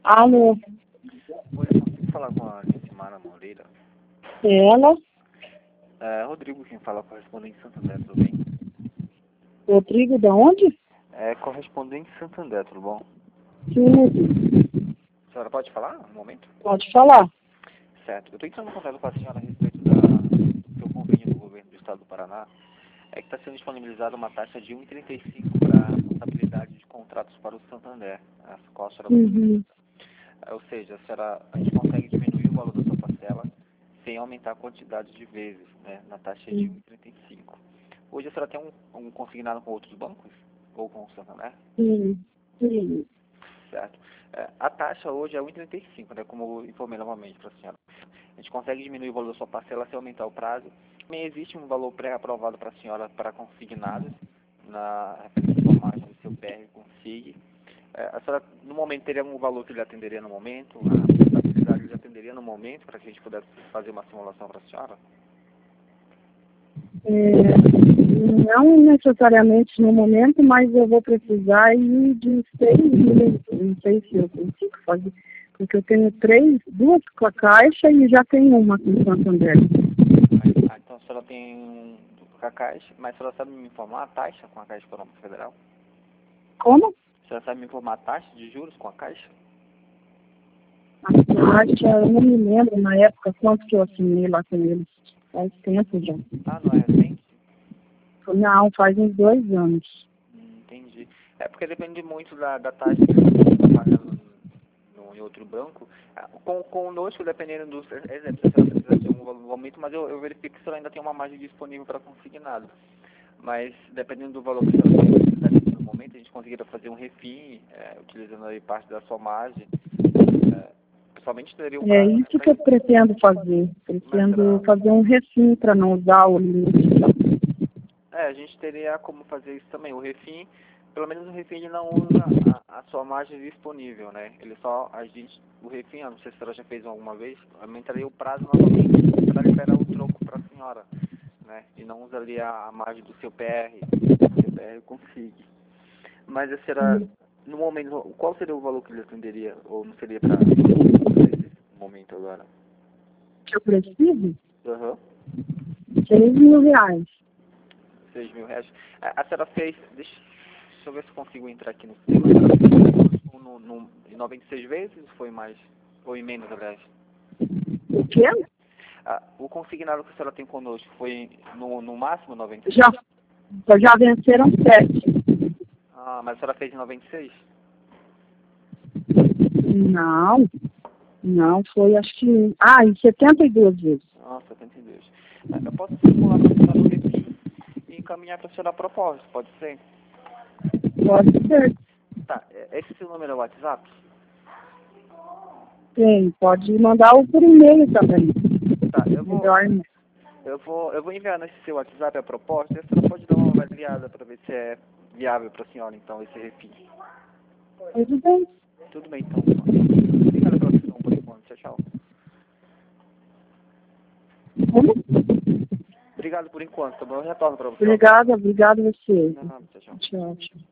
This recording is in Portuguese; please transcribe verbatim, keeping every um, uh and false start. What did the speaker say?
Alô? Oi, eu consigo falar com a Josimara Moreira? Ela? É, Rodrigo quem fala, correspondente Santander, tudo bem? Rodrigo, da onde? É, correspondente Santander, tudo bom? Sim, Rodrigo. A senhora pode falar um momento? Pode falar. Certo. Eu estou entrando em contato com a senhora a respeito da, do seu convênio do governo do estado do Paraná. É que está sendo disponibilizada uma taxa de um vírgula trinta e cinco para a responsabilidade de contratos para o Santander, a qual a senhora Uhum. É, ou seja, a, senhora, a gente consegue diminuir o valor da sua parcela sem aumentar a quantidade de vezes, né, na taxa de um vírgula trinta e cinco. Hoje a senhora tem um, um consignado com outros bancos? Ou com o Santander? Sim, sim. Certo. É, a taxa hoje é um vírgula trinta e cinco, né, como eu informei novamente para a senhora. A gente consegue diminuir o valor da sua parcela sem aumentar o prazo. Também existe um valor pré-aprovado para a senhora para consignados, na referência à sua margem do seu P R Consig. É, a senhora, no momento, teria um valor que lhe atenderia no momento? A estabilidade lhe atenderia no momento para que a gente pudesse fazer uma simulação para a senhora? É, não necessariamente no momento, mas eu vou precisar ir de seis meses. Não sei se eu consigo fazer. Porque eu tenho três, duas com a Caixa e já tenho uma com o Santander. Ah, então a senhora tem um com a Caixa, mas a senhora sabe me informar a taxa com a Caixa Econômica Federal? Como? A senhora sabe me informar a taxa de juros com a Caixa? A Caixa, eu não me lembro na época quanto que eu assinei lá com eles. Faz tempo já. Ah, não é recente? Não, faz uns dois anos. Hum, entendi. É porque depende muito da, da taxa que você está pagando no, em outro banco. Ah, Com, conosco, dependendo do... Exemplo, se a senhora precisa de um aumento, mas eu, eu verifico que a senhora ainda tem uma margem disponível para consignado. Mas dependendo do valor que a senhora precisa no momento, a gente conseguiria fazer um refim, é, utilizando aí parte da sua margem. É, pessoalmente teria o É prazo, né, isso pra que eu isso. pretendo fazer. Mas Pretendo será... fazer um refim para não usar o limite. É, a gente teria como fazer isso também. O refim, pelo menos o refim ele não usa a, a sua margem disponível, né? Ele só, a gente, o refim, eu não sei se a senhora já fez alguma vez, aumentaria o prazo novamente para liberar o troco para a senhora, né? E não usaria a margem do seu P R, do seu P R consigo. Mas esse era, no momento, qual seria o valor que ele atenderia, ou não seria para esse momento agora? Que eu preciso? Aham. Seis mil reais. seis mil reais. A, a senhora fez, deixa, deixa eu ver se eu consigo entrar aqui no sistema. A senhora fez no, no, em noventa e seis vezes, ou foi mais, ou em menos, aliás? O quê? Ah, o consignado que a senhora tem conosco foi no, no máximo noventa e seis? Já, já venceram sete. Ah, mas a senhora fez em noventa e seis? Não, não, foi acho que... Ah, em setenta e duas vezes. Ah, setenta e dois. Ah, eu posso simular para a senhora o refim e encaminhar para a senhora a proposta, pode ser? Pode ser. Tá, é- esse seu número é o WhatsApp? Tem, pode mandar o por e-mail também. Tá, eu vou, Melhor, né? eu vou, eu vou enviar nesse seu WhatsApp a proposta e a senhora pode dar uma avaliada para ver se é viável para a senhora, então, esse refim. Tudo bem. Tudo bem, então. Obrigado pela atenção por enquanto. Tchau, tchau. Como? Obrigado por enquanto, tá bom? Eu retorno para você. Obrigada, obrigada a você. Não, não, tchau, tchau. Tchau, tchau.